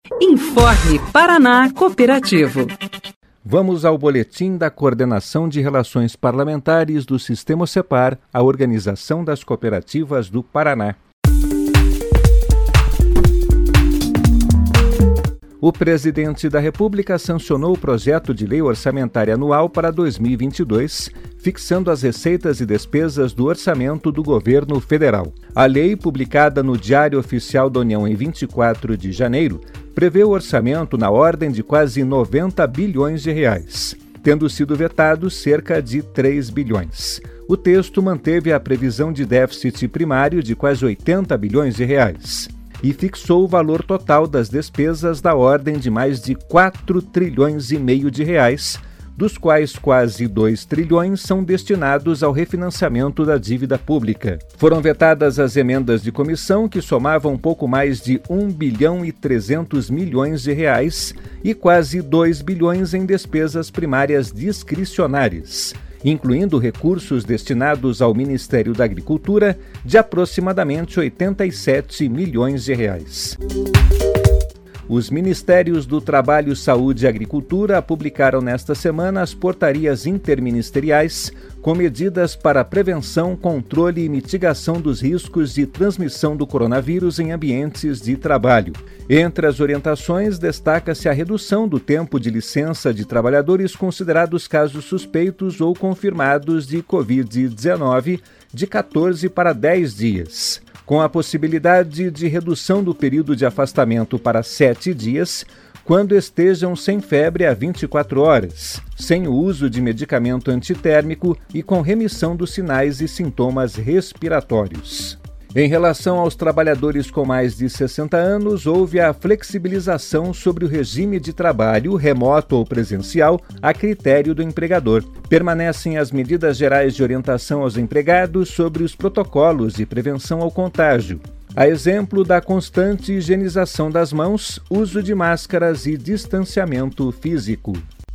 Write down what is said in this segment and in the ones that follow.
Informe Paraná Cooperativo. Vamos ao boletim da Coordenação de Relações Parlamentares do Sistema OCEPAR, a Organização das Cooperativas do Paraná. O presidente da República sancionou o projeto de lei orçamentária anual para 2022, fixando as receitas e despesas do orçamento do governo federal. A lei, publicada no Diário Oficial da União em 24 de janeiro, prevê o orçamento na ordem de quase 90 bilhões de reais, tendo sido vetado cerca de 3 bilhões. O texto manteve a previsão de déficit primário de quase 80 bilhões de reais e fixou o valor total das despesas da ordem de mais de 4 trilhões e meio de reais, dos quais quase 2 trilhões são destinados ao refinanciamento da dívida pública. Foram vetadas as emendas de comissão, que somavam pouco mais de 1 bilhão e 300 milhões de reais e quase 2 bilhões em despesas primárias discricionárias, incluindo recursos destinados ao Ministério da Agricultura de aproximadamente 87 milhões de reais. Os Ministérios do Trabalho, Saúde e Agricultura publicaram nesta semana as portarias interministeriais com medidas para prevenção, controle e mitigação dos riscos de transmissão do coronavírus em ambientes de trabalho. Entre as orientações, destaca-se a redução do tempo de licença de trabalhadores considerados casos suspeitos ou confirmados de Covid-19 de 14 para 10 dias. Com a possibilidade de redução do período de afastamento para 7 dias, quando estejam sem febre há 24 horas, sem o uso de medicamento antitérmico e com remissão dos sinais e sintomas respiratórios. Em relação aos trabalhadores com mais de 60 anos, houve a flexibilização sobre o regime de trabalho, remoto ou presencial, a critério do empregador. Permanecem as medidas gerais de orientação aos empregados sobre os protocolos de prevenção ao contágio, a exemplo da constante higienização das mãos, uso de máscaras e distanciamento físico.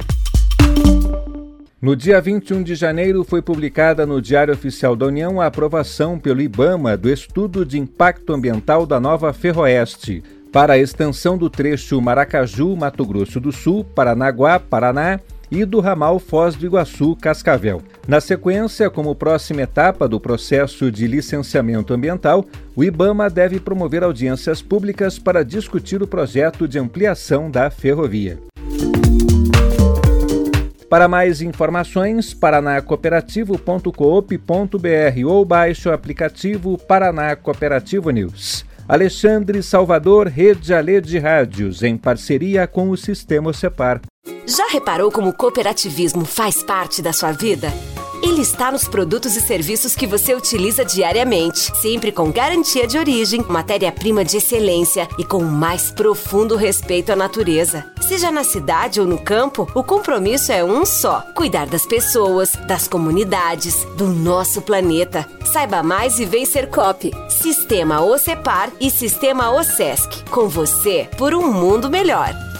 No dia 21 de janeiro, foi publicada no Diário Oficial da União a aprovação pelo IBAMA do Estudo de Impacto Ambiental da Nova Ferroeste para a extensão do trecho Maracaju, Mato Grosso do Sul, Paranaguá, Paraná e do ramal Foz do Iguaçu, Cascavel. Na sequência, como próxima etapa do processo de licenciamento ambiental, o IBAMA deve promover audiências públicas para discutir o projeto de ampliação da ferrovia. Para mais informações, paranacooperativo.coop.br ou baixe o aplicativo Paraná Cooperativo News. Alexandre Salvador, Rede Alê de Rádios, em parceria com o Sistema OCEPAR. Já reparou como o cooperativismo faz parte da sua vida? Ele está nos produtos e serviços que você utiliza diariamente, sempre com garantia de origem, matéria-prima de excelência e com o mais profundo respeito à natureza. Seja na cidade ou no campo, o compromisso é um só: cuidar das pessoas, das comunidades, do nosso planeta. Saiba mais e vem ser COP. Sistema OCEPAR e Sistema OSESC. Com você, por um mundo melhor.